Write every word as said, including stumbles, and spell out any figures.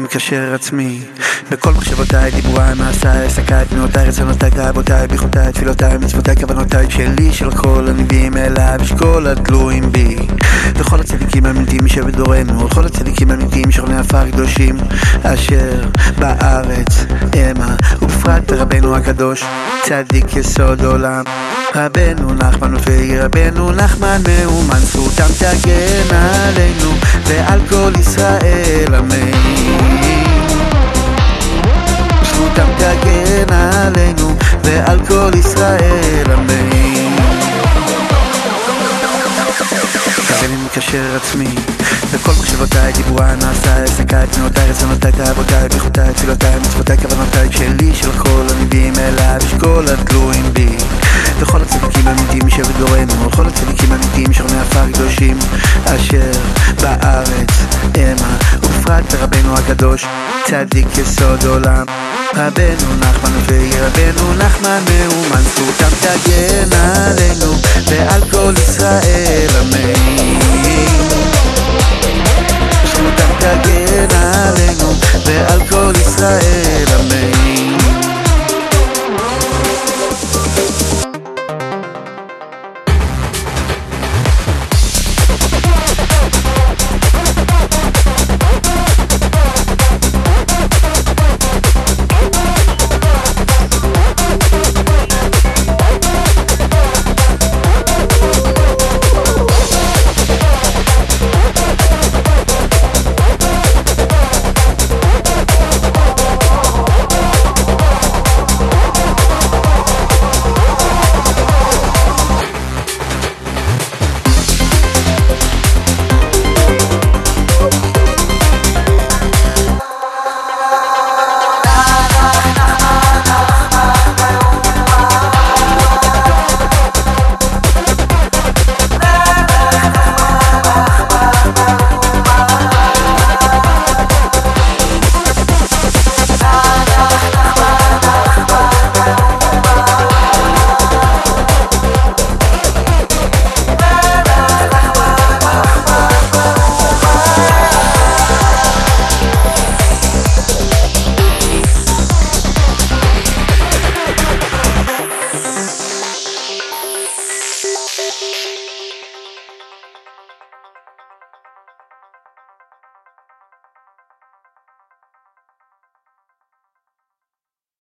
מקשר עצמי בכל מחשבותיי, דיבוריי, מעשיי, עסקיי, תנועותיי, רצונותיי, גאוותיי, ברכותיי, תפילותיי, מצוותיי, כוונותיי, שלי של כל הנביאים אליי ושכל התלויים בי. לכל הצדיקים האמיתיים שבדורנו, לכל הצדיקים האמיתיים שכני עפר קדושים אשר בארץ המה, ובפרט ברבנו הקדוש צדיק יסוד עולם רבנו נחמן ופי, רבנו נחמן מאומן, זכותם תגן עלינו ועל כל ישראל אמן. זכותם תגן עלינו ועל כל ישראל אמן. אני מקשר עצמי בכל מחשבותיי, דיבוריי, מעשיי, עסקיי, תנועותיי, רצונותיי, גאוותיי, ברכותיי, תפילותיי, מצוותיי, כוונותיי, שלי של כל הנביאים אליי ושכל התלויים בי. לכל הצדיקים האמיתיים שבדורנו, לכל הצדיקים האמיתיים שכני עפר קדושים אשר בארץ המה, ובפרט ברבנו הקדוש צדיק יסוד עולם רבנו נחמן ופי, רבנו נחמן מאומן, זכותם תגן עלינו ועל כל ישראל אמן. זכותם תגן עלינו ועל כל ישראל אמן.